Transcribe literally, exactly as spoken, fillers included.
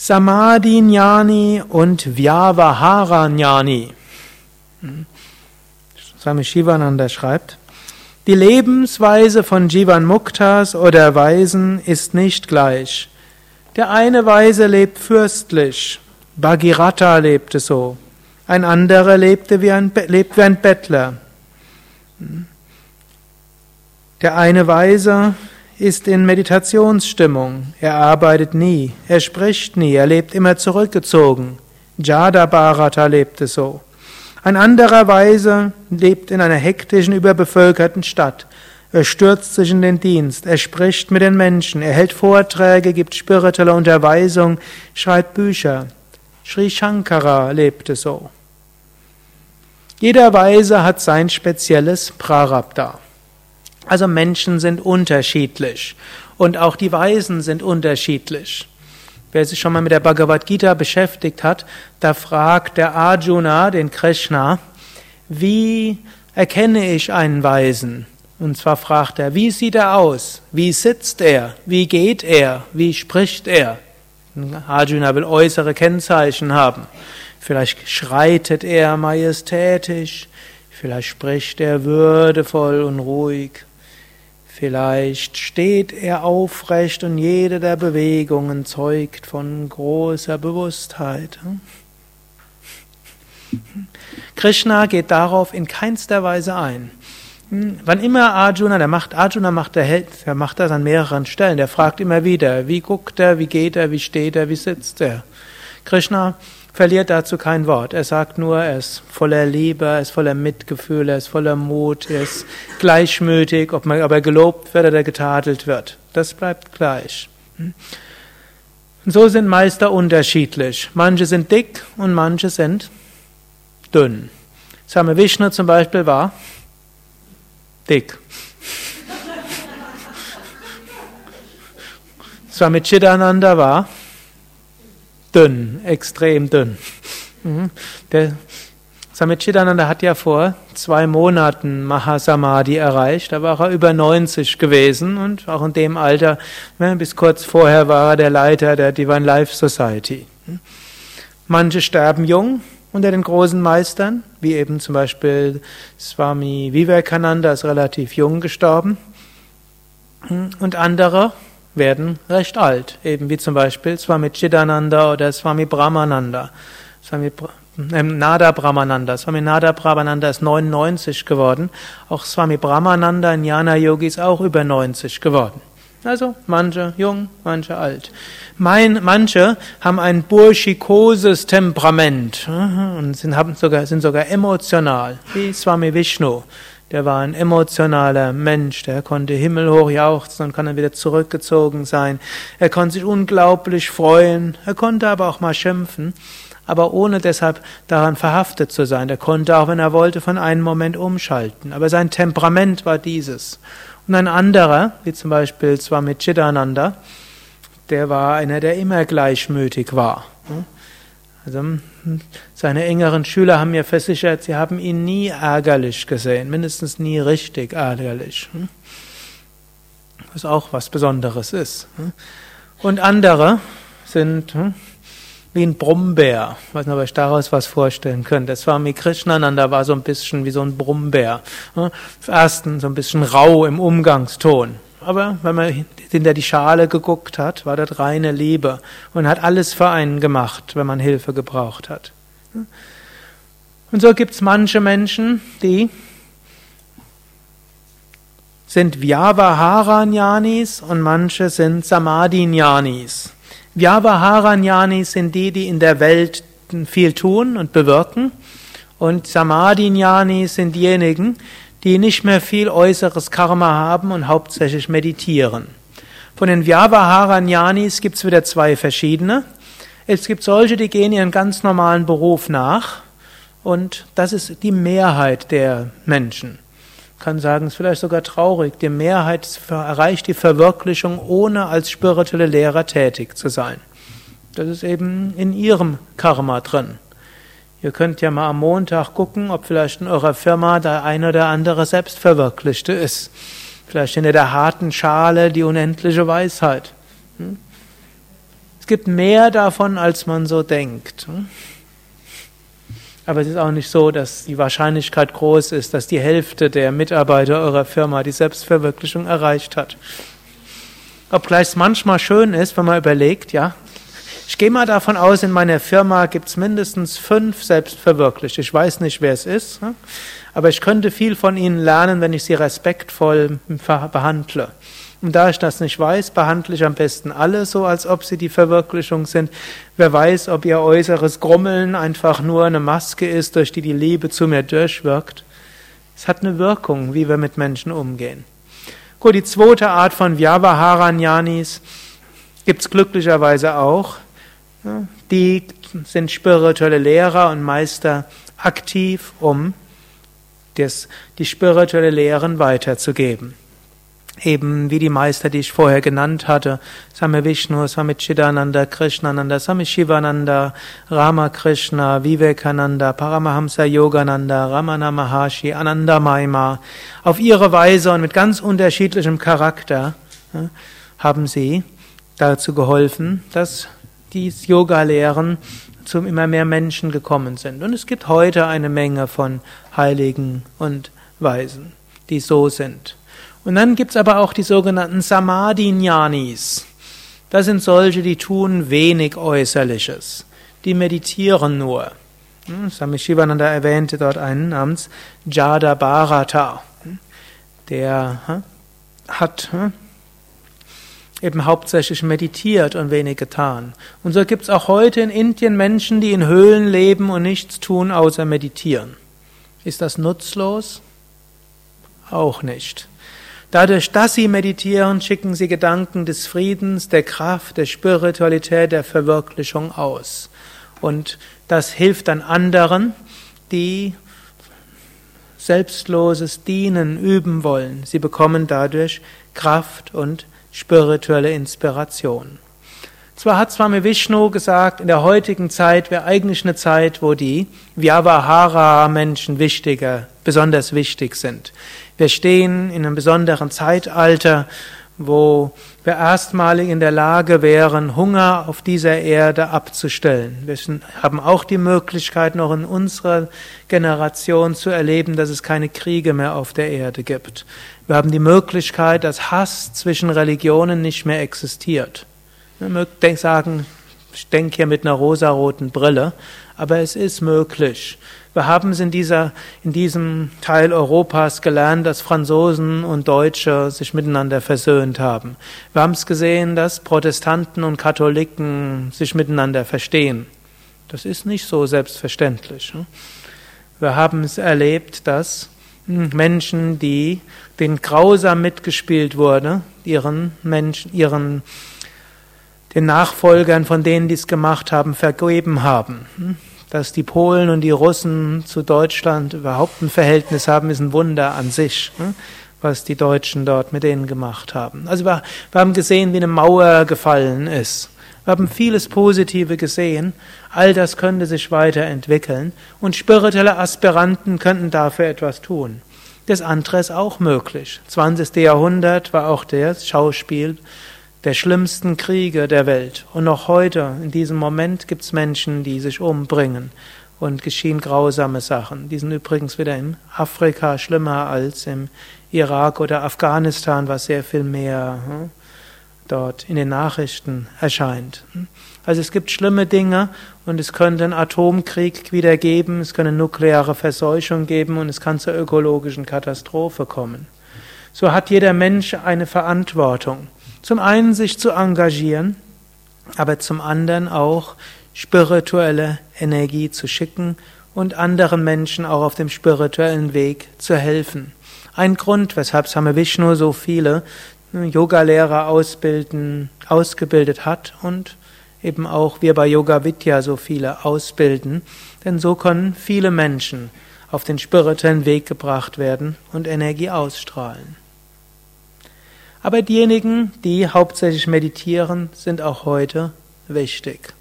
Samadhi-Jnani und Vyavahara-Jnani. Swami Shivananda schreibt: Die Lebensweise von Jivan-Muktas oder Weisen ist nicht gleich. Der eine Weise lebt fürstlich, Bhagiratta lebte so. Ein anderer lebte wie ein, lebt wie ein Bettler. Der eine Weise ist in Meditationsstimmung. Er arbeitet nie, er spricht nie, er lebt immer zurückgezogen. Jadabharata lebte so. Ein anderer Weise lebt in einer hektischen, überbevölkerten Stadt. Er stürzt sich in den Dienst, er spricht mit den Menschen, er hält Vorträge, gibt spirituelle Unterweisung, schreibt Bücher. Sri Shankara lebte so. Jeder Weise hat sein spezielles Prarabdha. Also Menschen sind unterschiedlich und auch die Weisen sind unterschiedlich. Wer sich schon mal mit der Bhagavad Gita beschäftigt hat, da fragt der Arjuna den Krishna: Wie erkenne ich einen Weisen? Und zwar fragt er: Wie sieht er aus? Wie sitzt er? Wie geht er? Wie spricht er? Arjuna will äußere Kennzeichen haben. Vielleicht schreitet er majestätisch, vielleicht spricht er würdevoll und ruhig, vielleicht steht er aufrecht und jede der Bewegungen zeugt von großer Bewusstheit. Krishna geht darauf in keinster Weise ein. Wann immer Arjuna, der macht, Arjuna macht der Held, der macht das an mehreren Stellen, der fragt immer wieder: Wie guckt er, wie geht er, wie steht er, wie sitzt er? Krishna verliert dazu kein Wort. Er sagt nur, er ist voller Liebe, er ist voller Mitgefühl, er ist voller Mut, er ist gleichmütig, ob, man, ob er gelobt wird oder getadelt wird. Das bleibt gleich. Und so sind Meister unterschiedlich. Manche sind dick und manche sind dünn. Swami Vishnu zum Beispiel war dick. Swami Chidananda war dünn, extrem dünn. Der Swami Chidananda hat ja vor zwei Monaten Mahasamadhi erreicht, da war er über neunzig gewesen und auch in dem Alter, bis kurz vorher war er der Leiter der Divine Life Society. Manche sterben jung unter den großen Meistern, wie eben zum Beispiel Swami Vivekananda ist relativ jung gestorben, und andere werden recht alt, eben wie zum Beispiel Swami Chidananda oder Swami Brahmananda. Swami äh, Nada Brahmananda. Swami Nada Brahmananda ist neunundneunzig geworden. Auch Swami Brahmananda in Jnana Yogi ist auch über neunzig geworden. Also manche jung, manche alt. Mein, manche haben ein burschikoses Temperament und sind, haben sogar, sind sogar emotional, wie Swami Vishnu. Der war ein emotionaler Mensch, der konnte himmelhoch jauchzen und kann dann wieder zurückgezogen sein. Er konnte sich unglaublich freuen, er konnte aber auch mal schimpfen, aber ohne deshalb daran verhaftet zu sein. Er konnte auch, wenn er wollte, von einem Moment umschalten. Aber sein Temperament war dieses. Und ein anderer, wie zum Beispiel Swami Chidananda, der war einer, der immer gleichmütig war. Also seine engeren Schüler haben mir versichert, sie haben ihn nie ärgerlich gesehen, mindestens nie richtig ärgerlich. Was auch was Besonderes ist. Und andere sind wie ein Brummbär. Ich weiß nicht, ob ihr euch daraus was vorstellen könnt. Das Swami Krishnananda war so ein bisschen wie so ein Brummbär. Erstens so ein bisschen rau im Umgangston. Aber wenn man hinter die Schale geguckt hat, war das reine Liebe und hat alles für einen gemacht, wenn man Hilfe gebraucht hat. Und so gibt es manche Menschen, die sind Vyavahara-Jnanis und manche sind Samadhi-Jnanis. Vyavahara-Jnanis sind die, die in der Welt viel tun und bewirken, und Samadhi-Jnanis sind diejenigen, die nicht mehr viel äußeres Karma haben und hauptsächlich meditieren. Von den Vyavahara-Jnanis gibt es wieder zwei verschiedene. Es gibt solche, die gehen ihren ganz normalen Beruf nach, und das ist die Mehrheit der Menschen. Ich kann sagen, es ist vielleicht sogar traurig, die Mehrheit erreicht die Verwirklichung, ohne als spirituelle Lehrer tätig zu sein. Das ist eben in ihrem Karma drin. Ihr könnt ja mal am Montag gucken, ob vielleicht in eurer Firma der eine oder andere Selbstverwirklichte ist. Vielleicht hinter der harten Schale die unendliche Weisheit. gibt mehr davon, als man so denkt. Aber es ist auch nicht so, dass die Wahrscheinlichkeit groß ist, dass die Hälfte der Mitarbeiter eurer Firma die Selbstverwirklichung erreicht hat. Obgleich es manchmal schön ist, wenn man überlegt, ja, ich gehe mal davon aus, in meiner Firma gibt es mindestens fünf Selbstverwirklichte. Ich weiß nicht, wer es ist, aber ich könnte viel von ihnen lernen, wenn ich sie respektvoll behandle. Und da ich das nicht weiß, behandle ich am besten alle so, als ob sie die Verwirklichung sind. Wer weiß, ob ihr äußeres Grummeln einfach nur eine Maske ist, durch die die Liebe zu mir durchwirkt. Es hat eine Wirkung, wie wir mit Menschen umgehen. Gut, die zweite Art von Vyavaharanyanis gibt es glücklicherweise auch. Die sind spirituelle Lehrer und Meister aktiv, um das, die spirituelle Lehren weiterzugeben. Eben wie die Meister, die ich vorher genannt hatte, Swami Vishnu, Swami Chidananda, Krishnananda, Swami Shivananda, Ramakrishna, Vivekananda, Paramahamsa Yogananda, Ramana Maharshi, Ananda Maima. Auf ihre Weise und mit ganz unterschiedlichem Charakter ja, haben sie dazu geholfen, dass die Yoga-Lehren zu immer mehr Menschen gekommen sind. Und es gibt heute eine Menge von Heiligen und Weisen, die so sind. Und dann gibt's aber auch die sogenannten Samadhi-Jnanis. Das sind solche, die tun wenig Äußerliches. Die meditieren nur. Swami Shivananda erwähnte dort einen namens Jada Bharata. Der hat eben hauptsächlich meditiert und wenig getan. Und so gibt's auch heute in Indien Menschen, die in Höhlen leben und nichts tun, außer meditieren. Ist das nutzlos? Auch nicht. Dadurch, dass sie meditieren, schicken sie Gedanken des Friedens, der Kraft, der Spiritualität, der Verwirklichung aus. Und das hilft dann anderen, die selbstloses Dienen üben wollen. Sie bekommen dadurch Kraft und spirituelle Inspiration. Zwar hat Swami Vishnu gesagt, in der heutigen Zeit wäre eigentlich eine Zeit, wo die Vyavahara-Menschen wichtiger, besonders wichtig sind. Wir stehen in einem besonderen Zeitalter, wo wir erstmalig in der Lage wären, Hunger auf dieser Erde abzustellen. Wir haben auch die Möglichkeit, noch in unserer Generation zu erleben, dass es keine Kriege mehr auf der Erde gibt. Wir haben die Möglichkeit, dass Hass zwischen Religionen nicht mehr existiert. Man mögt sagen, ich denke hier mit einer rosaroten Brille, aber es ist möglich. Wir haben es in dieser, in diesem Teil Europas gelernt, dass Franzosen und Deutsche sich miteinander versöhnt haben. Wir haben es gesehen, dass Protestanten und Katholiken sich miteinander verstehen. Das ist nicht so selbstverständlich. Wir haben es erlebt, dass Menschen, die denen grausam mitgespielt wurde, ihren Menschen, ihren den Nachfolgern von denen, die es gemacht haben, vergeben haben. Dass die Polen und die Russen zu Deutschland überhaupt ein Verhältnis haben, ist ein Wunder an sich, was die Deutschen dort mit denen gemacht haben. Also wir, wir haben gesehen, wie eine Mauer gefallen ist. Wir haben vieles Positive gesehen. All das könnte sich weiterentwickeln und spirituelle Aspiranten könnten dafür etwas tun. Das andere ist auch möglich. zwanzigste Jahrhundert war auch das Schauspiel der schlimmsten Kriege der Welt. Und noch heute, in diesem Moment, gibt es Menschen, die sich umbringen und geschehen grausame Sachen. Die sind übrigens wieder in Afrika schlimmer als im Irak oder Afghanistan, was sehr viel mehr hm, dort in den Nachrichten erscheint. Also es gibt schlimme Dinge und es könnte einen Atomkrieg wieder geben, es könnte eine nukleare Verseuchung geben und es kann zur ökologischen Katastrophe kommen. So hat jeder Mensch eine Verantwortung. Zum einen sich zu engagieren, aber zum anderen auch spirituelle Energie zu schicken und anderen Menschen auch auf dem spirituellen Weg zu helfen. Ein Grund, weshalb Swami Vishnu so viele Yogalehrer ausbilden, ausgebildet hat und eben auch wir bei Yoga Vidya so viele ausbilden, denn so können viele Menschen auf den spirituellen Weg gebracht werden und Energie ausstrahlen. Aber diejenigen, die hauptsächlich meditieren, sind auch heute wichtig.